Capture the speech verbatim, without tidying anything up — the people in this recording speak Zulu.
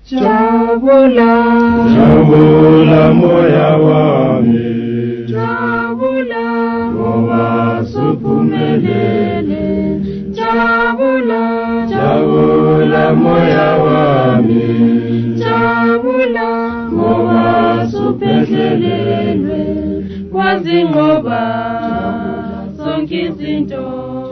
Jabula, Jabula moya wami, Jabula, ngoba suphumelele. Jabula, Jabula moya wami, Jabula, ngoba suphelelelwe. wazinqoba zonke izinto.